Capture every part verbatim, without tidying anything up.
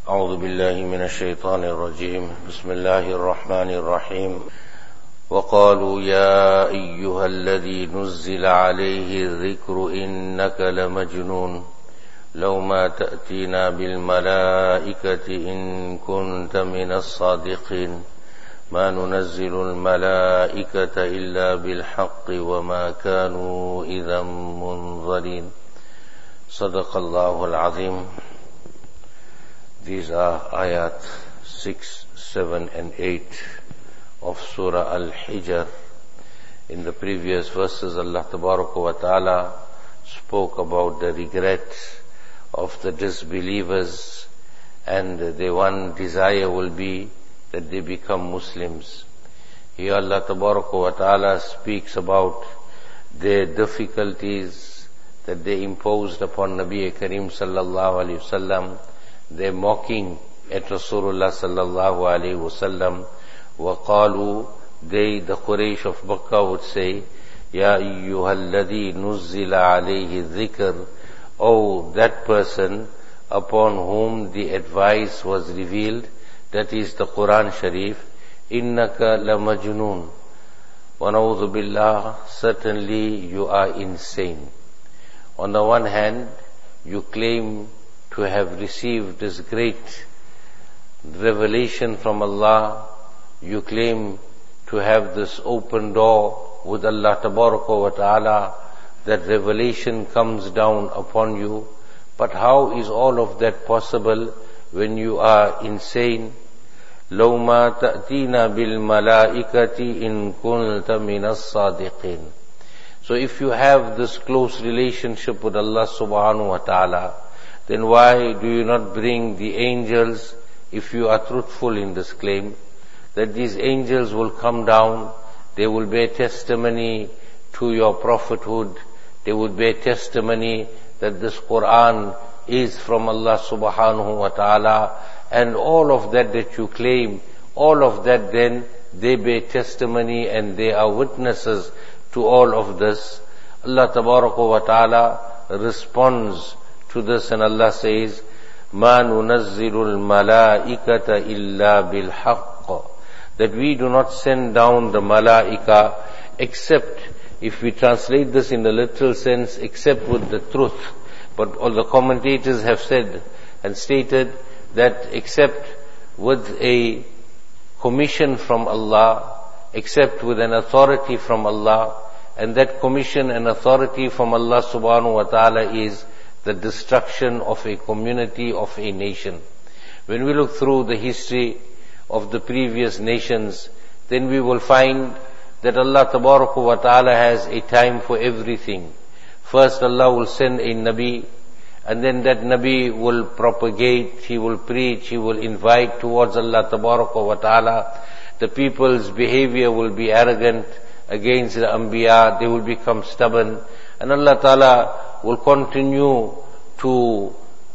أعوذ بالله من الشيطان الرجيم بسم الله الرحمن الرحيم وقالوا يا أيها الذي نزل عليه الذكر إنك لمجنون لو ما تأتينا بالملائكة إن كنت من الصادقين ما ننزل الملائكة إلا بالحق وما كانوا إذا منظرين صدق الله العظيم. These are ayat six, seven and eight of Surah Al-Hijr. In the previous verses, Allah Tabaraka wa Ta'ala spoke about the regret of the disbelievers, and their one desire will be that they become Muslims. Here Allah Tabaraka wa Ta'ala speaks about their difficulties that they imposed upon Nabi Kareem sallallahu alayhi wasallam. They're mocking at Rasulullah sallallahu alayhi wasallam. وَقَالُوا, they, the Quraysh of Makkah, would say, يَا أَيُّهَا الَّذِي نُزِّلَ عَلَيْهِ الذِّكْرِ, oh, that person upon whom the advice was revealed, that is the Quran Sharif, إِنَّكَ لَمَجْنُونَ, وَنَعُوذُ بِاللَّهِ, certainly you are insane. On the one hand, you claim to have received this great revelation from Allah. You claim to have this open door with Allah Tabaraka wa Ta'ala, that revelation comes down upon you. But how is all of that possible when you are insane? لَوْ مَا تَأْتِينَا بِالْمَلَائِكَةِ إِن كُنْتَ مِنَ الصَّادِقِينَ. So if you have this close relationship with Allah subhanahu wa ta'ala, then why do you not bring the angels if you are truthful in this claim? That these angels will come down, they will bear testimony to your prophethood, they will bear testimony that this Quran is from Allah subhanahu wa ta'ala, and all of that that you claim, all of that then, they bear testimony and they are witnesses to all of this. Allah Tabaraka wa Ta'ala responds to this, and Allah says, مَا نُنَزِّلُ الْمَلَائِكَةَ إِلَّا بِالْحَقِّ, that we do not send down the malaika except, if we translate this in the literal sense, except with the truth. But all the commentators have said and stated that except with a commission from Allah, except with an authority from Allah, and that commission and authority from Allah subhanahu wa ta'ala is the destruction of a community, of a nation. When we look through the history of the previous nations, then we will find that Allah Tabaraka wa Ta'ala has a time for everything. First Allah will send a Nabi, and then that Nabi will propagate, he will preach, he will invite towards Allah Tabaraka wa Ta'ala. The people's behavior will be arrogant against the Anbiya, they will become stubborn, and Allah Ta'ala will continue to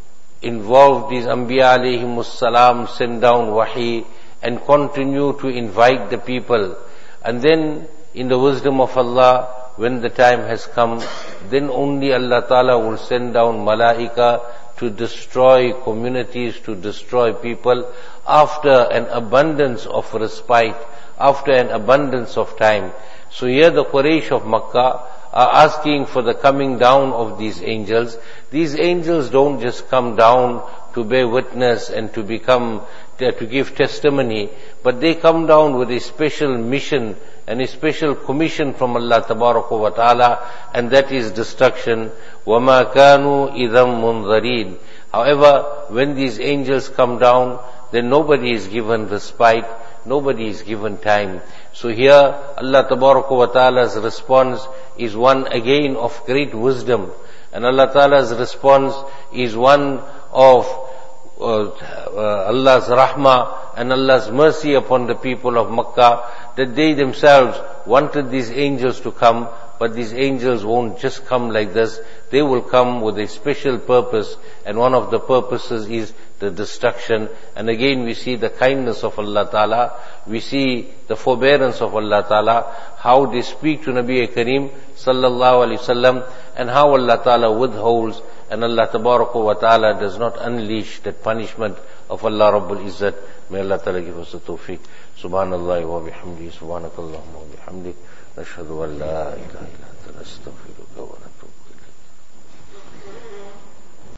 involve these Anbiya alayhimus salam, send down wahi, and continue to invite the people. And then, in the wisdom of Allah, when the time has come, then only Allah Ta'ala will send down malaika to destroy communities, to destroy people, after an abundance of respite, after an abundance of time. So here the Quraysh of Makkah are asking for the coming down of these angels. These angels don't just come down to bear witness and to become, to give testimony, but they come down with a special mission and a special commission from Allah Tabaraka wa Ta'ala, and that is destruction. وَمَا كَانُوا إِذًا مُنْظَرِينَ. However, when these angels come down, then nobody is given respite, nobody is given time. So here, Allah Tabaraka wa Ta'ala's response is one again of great wisdom, and Allah Ta'ala's response is one of uh, uh, Allah's rahmah and Allah's mercy upon the people of Makkah, that they themselves wanted these angels to come, but these angels won't just come like this. They will come with a special purpose, and one of the purposes is the destruction. And again we see the kindness of Allah Ta'ala, we see the forbearance of Allah Ta'ala, how they speak to Nabi Kareem sallallahu alaihi wasallam, and how Allah Ta'ala withholds and Allah Tabaraka wa Ta'ala does not unleash that punishment of Allah Rabbul Izzat. May Allah Ta'ala give us the tawfiq. Subhanallah wa bihamdi, subhanakallahumma wa bihamdi, nashhadu an la ilaha illa anta nastaghfiruka.